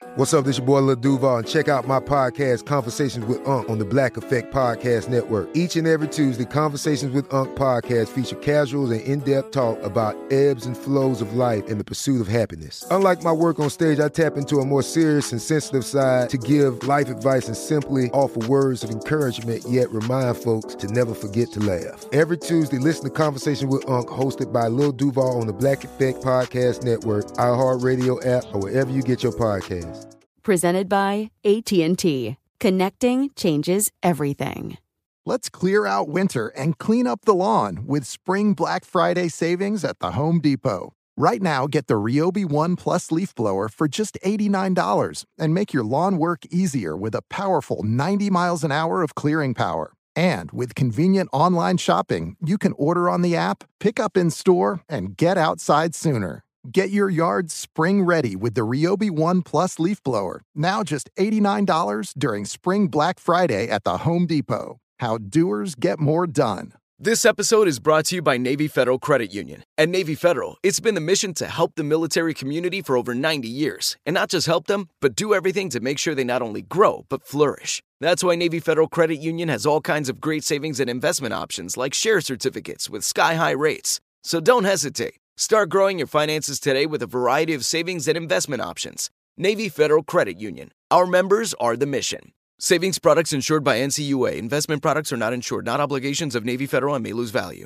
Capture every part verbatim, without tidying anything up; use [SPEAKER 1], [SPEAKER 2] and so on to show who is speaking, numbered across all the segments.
[SPEAKER 1] What's up, this your boy Lil Duval, and check out my podcast, Conversations with Unc, on the Black Effect Podcast Network. Each and every Tuesday, Conversations with Unc podcast feature casuals and in-depth talk about ebbs and flows of life and the pursuit of happiness. Unlike my work on stage, I tap into a more serious and sensitive side to give life advice and simply offer words of encouragement, yet remind folks to never forget to laugh. Every Tuesday, listen to Conversations with Unc, hosted by Lil Duval on the Black Effect Podcast Network, iHeartRadio app, or wherever you get your podcasts.
[SPEAKER 2] Presented by A T and T. Connecting changes everything.
[SPEAKER 3] Let's clear out winter and clean up the lawn with Spring Black Friday savings at the Home Depot. Right now, get the Ryobi One Plus leaf blower for just eighty-nine dollars and make your lawn work easier with a powerful ninety miles an hour of clearing power. And with convenient online shopping, you can order on the app, pick up in store, and get outside sooner. Get your yard spring ready with the Ryobi One Plus leaf blower. Now just eighty-nine dollars during Spring Black Friday at the Home Depot. How doers get more done.
[SPEAKER 4] This episode is brought to you by Navy Federal Credit Union. At Navy Federal, it's been the mission to help the military community for over ninety years. And not just help them, but do everything to make sure they not only grow, but flourish. That's why Navy Federal Credit Union has all kinds of great savings and investment options like share certificates with sky-high rates. So don't hesitate. Start growing your finances today with a variety of savings and investment options. Navy Federal Credit Union. Our members are the mission. Savings products insured by N C U A. Investment products are not insured, not obligations of Navy Federal and may lose value.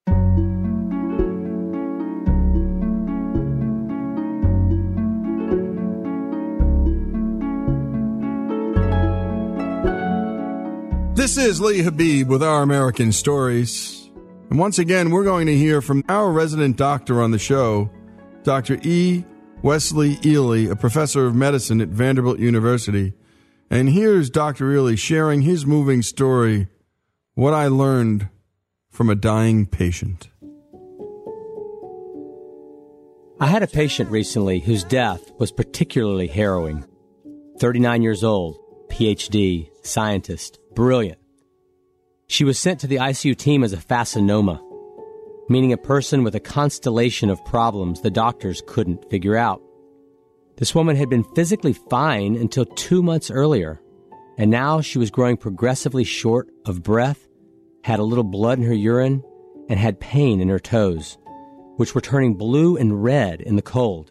[SPEAKER 5] This is Lee Habib with Our American Stories. And once again, we're going to hear from our resident doctor on the show, Doctor E. Wesley Ely, a professor of medicine at Vanderbilt University. And here's Doctor Ely sharing his moving story, What I Learned from a Dying Patient.
[SPEAKER 6] I had a patient recently whose death was particularly harrowing. thirty-nine years old, P H D, scientist, brilliant. She was sent to the I C U team as a fascinoma, meaning a person with a constellation of problems the doctors couldn't figure out. This woman had been physically fine until two months earlier, and now she was growing progressively short of breath, had a little blood in her urine, and had pain in her toes, which were turning blue and red in the cold.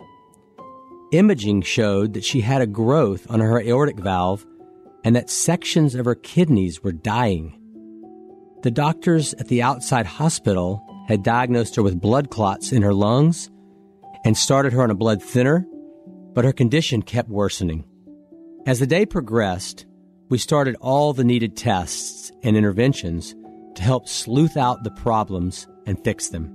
[SPEAKER 6] Imaging showed that she had a growth on her aortic valve and that sections of her kidneys were dying. The doctors at the outside hospital had diagnosed her with blood clots in her lungs and started her on a blood thinner, but her condition kept worsening. As the day progressed, we started all the needed tests and interventions to help sleuth out the problems and fix them.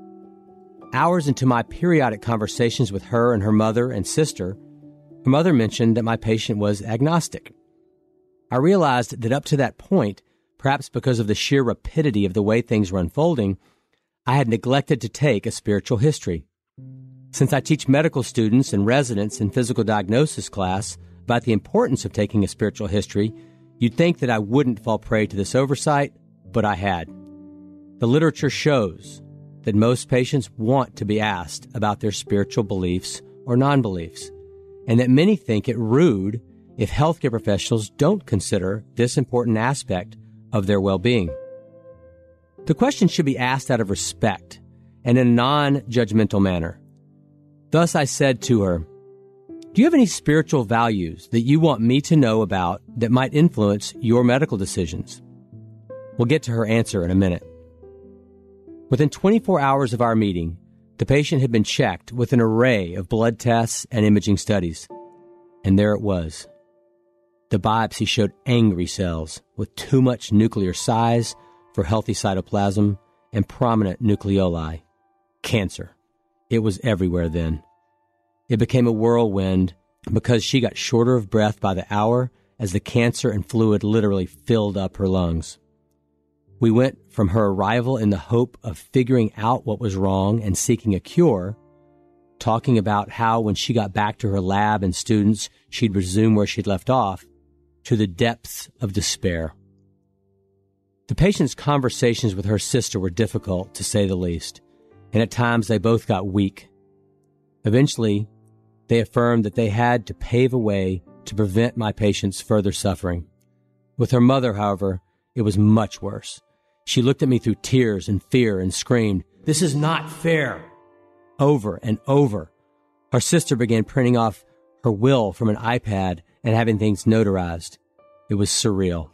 [SPEAKER 6] Hours into my periodic conversations with her and her mother and sister, her mother mentioned that my patient was agnostic. I realized that up to that point, perhaps because of the sheer rapidity of the way things were unfolding, I had neglected to take a spiritual history. Since I teach medical students and residents in physical diagnosis class about the importance of taking a spiritual history, you'd think that I wouldn't fall prey to this oversight, but I had. The literature shows that most patients want to be asked about their spiritual beliefs or non-beliefs, and that many think it rude if healthcare professionals don't consider this important aspect of their well-being. The question should be asked out of respect and in a non-judgmental manner. Thus I said to her, "Do you have any spiritual values that you want me to know about that might influence your medical decisions?" We'll get to her answer in a minute. Within twenty-four hours of our meeting, the patient had been checked with an array of blood tests and imaging studies. And there it was. The biopsy showed angry cells with too much nuclear size for healthy cytoplasm and prominent nucleoli. Cancer. It was everywhere then. It became a whirlwind because she got shorter of breath by the hour as the cancer and fluid literally filled up her lungs. We went from her arrival in the hope of figuring out what was wrong and seeking a cure, talking about how when she got back to her lab and students, she'd resume where she'd left off, to the depths of despair. The patient's conversations with her sister were difficult, to say the least, and at times they both got weak. Eventually, they affirmed that they had to pave a way to prevent my patient's further suffering. With her mother, however, it was much worse. She looked at me through tears and fear and screamed, "This is not fair," over and over. Her sister began printing off her will from an iPad and having things notarized. It was surreal.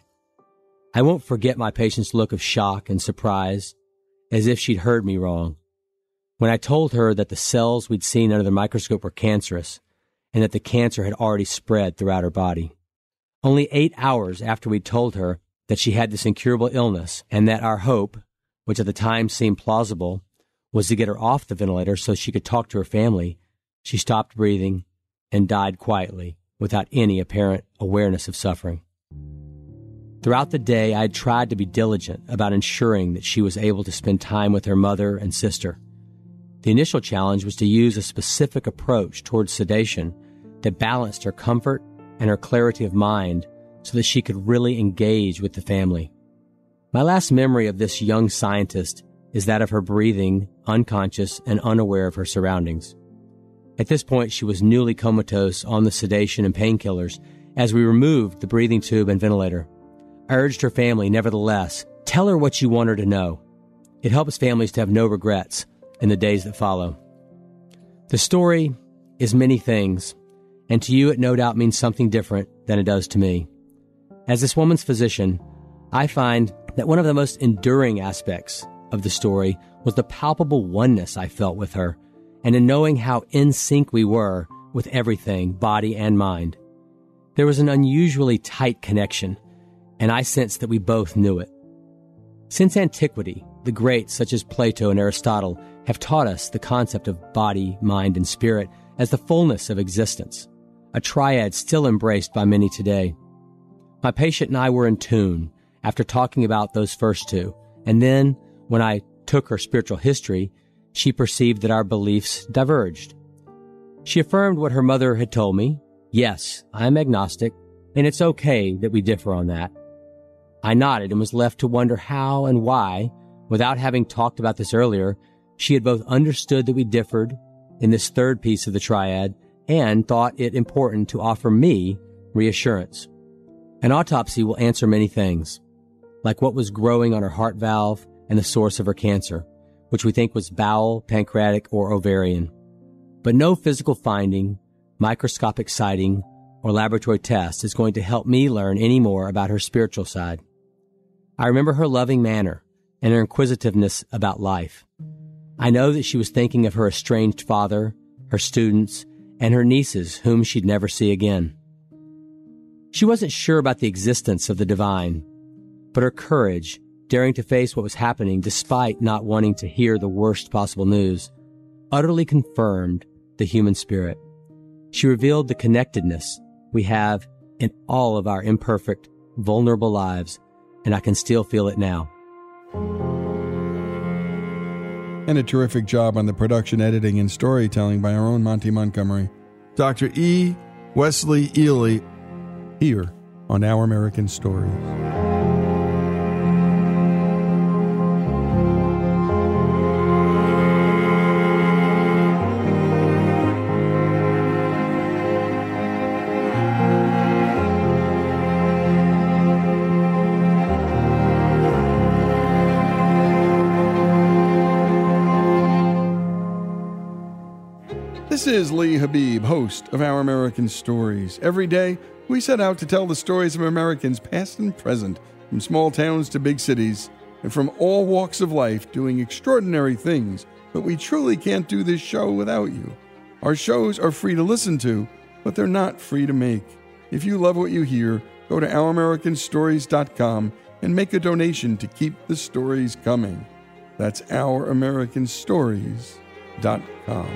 [SPEAKER 6] I won't forget my patient's look of shock and surprise, as if she'd heard me wrong. When I told her that the cells we'd seen under the microscope were cancerous, and that the cancer had already spread throughout her body. Only eight hours after we'd told her that she had this incurable illness, and that our hope, which at the time seemed plausible, was to get her off the ventilator so she could talk to her family, she stopped breathing and died quietly, without any apparent awareness of suffering. Throughout the day, I had tried to be diligent about ensuring that she was able to spend time with her mother and sister. The initial challenge was to use a specific approach towards sedation that balanced her comfort and her clarity of mind so that she could really engage with the family. My last memory of this young scientist is that of her breathing, unconscious and unaware of her surroundings. At this point, she was newly comatose on the sedation and painkillers as we removed the breathing tube and ventilator. I urged her family, nevertheless, tell her what you want her to know. It helps families to have no regrets in the days that follow. The story is many things, and to you it no doubt means something different than it does to me. As this woman's physician, I find that one of the most enduring aspects of the story was the palpable oneness I felt with her, and in knowing how in sync we were with everything, body and mind. There was an unusually tight connection, and I sensed that we both knew it. Since antiquity, the greats such as Plato and Aristotle have taught us the concept of body, mind, and spirit as the fullness of existence, a triad still embraced by many today. My patient and I were in tune after talking about those first two, and then, when I took her spiritual history, she perceived that our beliefs diverged. She affirmed what her mother had told me. Yes, I'm agnostic, and it's okay that we differ on that. I nodded and was left to wonder how and why, without having talked about this earlier, she had both understood that we differed in this third piece of the triad and thought it important to offer me reassurance. An autopsy will answer many things, like what was growing on her heart valve and the source of her cancer, which we think was bowel, pancreatic, or ovarian. But no physical finding, microscopic sighting, or laboratory test is going to help me learn any more about her spiritual side. I remember her loving manner and her inquisitiveness about life. I know that she was thinking of her estranged father, her students, and her nieces whom she'd never see again. She wasn't sure about the existence of the divine, but her courage, daring to face what was happening despite not wanting to hear the worst possible news, utterly confirmed the human spirit. She revealed the connectedness we have in all of our imperfect, vulnerable lives, and I can still feel it now.
[SPEAKER 5] And a terrific job on the production, editing, and storytelling by our own Monty Montgomery. Doctor E. Wesley Ely, here on Our American Stories. This is Lee Habib, host of Our American Stories. Every day, we set out to tell the stories of Americans past and present, from small towns to big cities, and from all walks of life doing extraordinary things, but we truly can't do this show without you. Our shows are free to listen to, but they're not free to make. If you love what you hear, go to our american stories dot com and make a donation to keep the stories coming. That's our american stories dot com.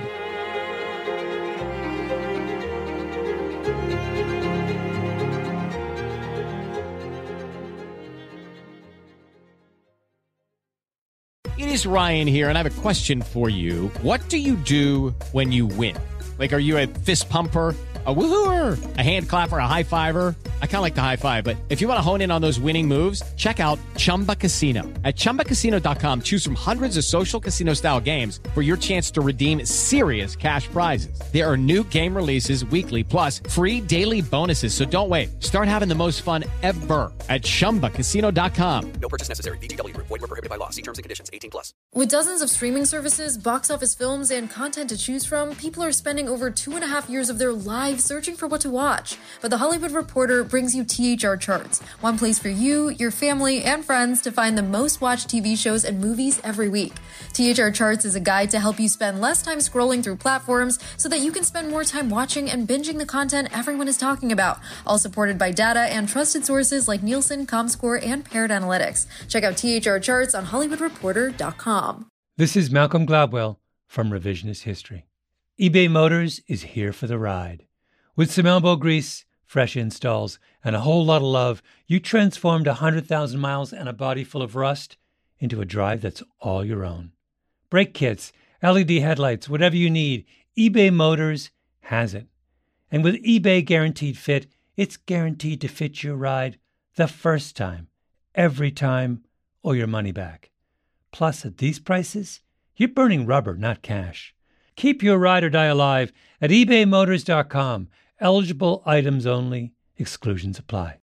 [SPEAKER 7] It is Ryan here, and I have a question for you. What do you do when you win? Like, are you a fist pumper, a woo-hooer, a hand clapper, a high fiver? I kind of like the high five, but if you want to hone in on those winning moves, check out Chumba Casino. At chumba casino dot com, choose from hundreds of social casino style games for your chance to redeem serious cash prizes. There are new game releases weekly, plus free daily bonuses. So don't wait. Start having the most fun ever at chumba casino dot com.
[SPEAKER 8] No purchase necessary. V G W Group. Void where prohibited by law. See terms and conditions. eighteen plus.
[SPEAKER 9] With dozens of streaming services, box office films, and content to choose from, people are spending over two and a half years of their lives searching for what to watch. But The Hollywood Reporter brings you T H R Charts, one place for you, your family, and friends to find the most watched T V shows and movies every week. T H R Charts is a guide to help you spend less time scrolling through platforms so that you can spend more time watching and binging the content everyone is talking about, all supported by data and trusted sources like Nielsen, Comscore, and Paired Analytics. Check out T H R Charts on hollywood reporter dot com.
[SPEAKER 10] This is Malcolm Gladwell from Revisionist History. eBay Motors is here for the ride. With some elbow grease, fresh installs, and a whole lot of love, you transformed one hundred thousand miles and a body full of rust into a drive that's all your own. Brake kits, L E D headlights, whatever you need, eBay Motors has it. And with eBay Guaranteed Fit, it's guaranteed to fit your ride the first time, every time, or your money back. Plus, at these prices, you're burning rubber, not cash. Keep your ride or die alive at ebay motors dot com. Eligible items only. Exclusions apply.